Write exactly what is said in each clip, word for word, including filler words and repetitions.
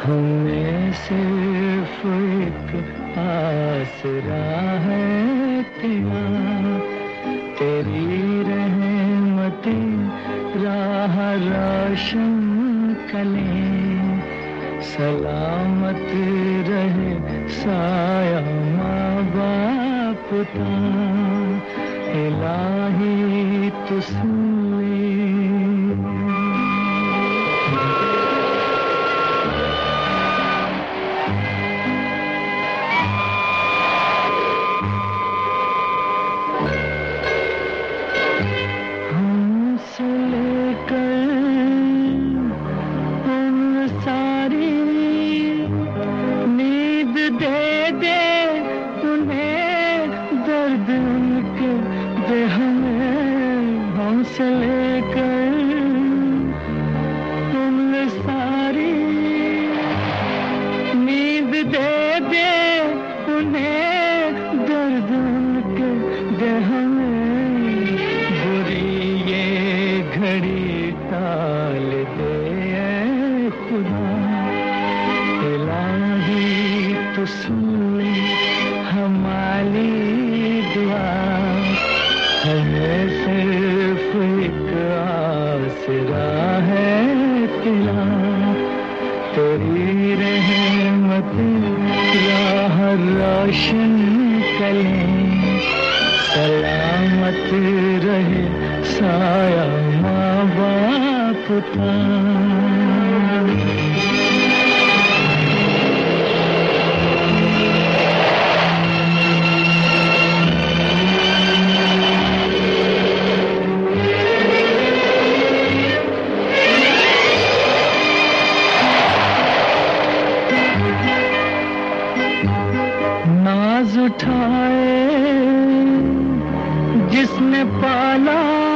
हमें सिर्फ एक आसरा है तेरा, तेरी रहमतें राह रोशन करें। सलामत रहे साया माँ बाप का, इलाही तू सुन ले। से लेकर तुमने सारी नींद दे दे उन्हें, दर्द उनके देह में बुरी ये घड़ी टाल दे ऐ खुदा। इलाही तू सुन ले हमारी दुआ, हमें सिर्फ एक आसरा है तेरा, तेरी रहमतें राह रोशन करें। सलामत रहे साया माँ बाप का। नाज उठाए जिसने पाला,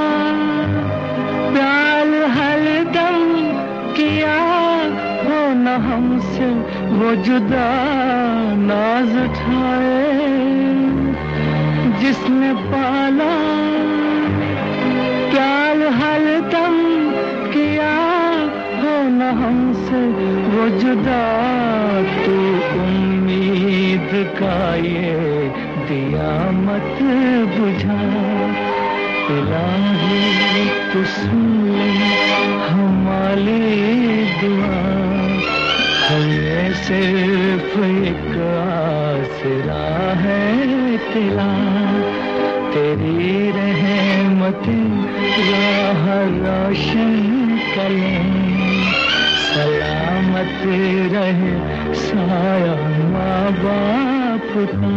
प्यार हरदम किया हो न हमसे वो जुदा। नाज उठाए जिसने पाला, प्यार हरदम किया हो न हमसे वो जुदा। तू उम्मीद का ये दिया मत बुझा, इलाही तू सुन ले हमारी दुआ। हमें सिर्फ एक आसरा है तेरा, तेरी रहमतें राह रोशन करें। सलामत रहे साया माँ बाप का।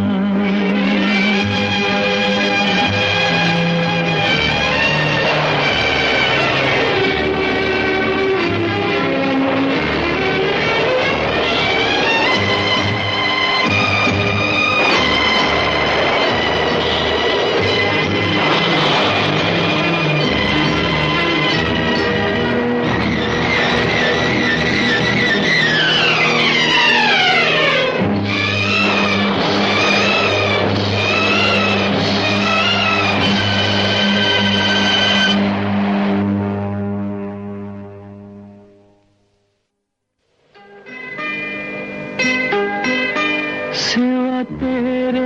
सिवा तेरे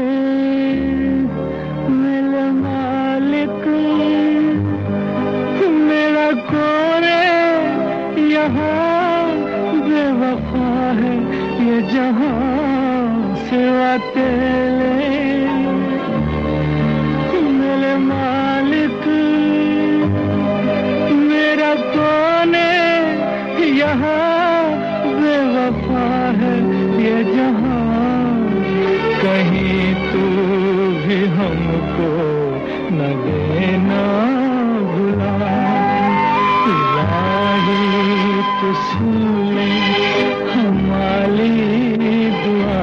मेरे मालिक, मेरा कोरे यहाँ बेवफा है ये जहाँ। सिवा तेरे मेरे मालिक, मेरा कोने यहाँ बेवफा है ये जहाँ। कहीं तू भी हमको न देना भुला, इलाही तू सुन ले हमारी दुआ।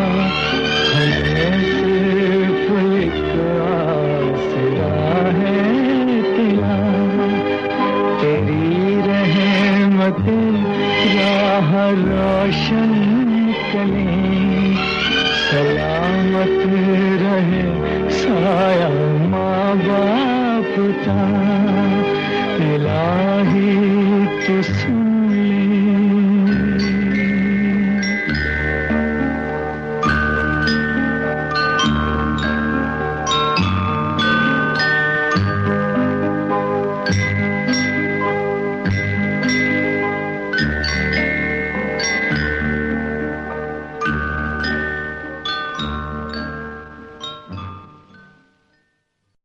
हमें सिर्फ एक आसरा है तेरा, तेरी रहमतें राह रोशन करें। सलामत रहे साया माँ बाप का, इलाही तू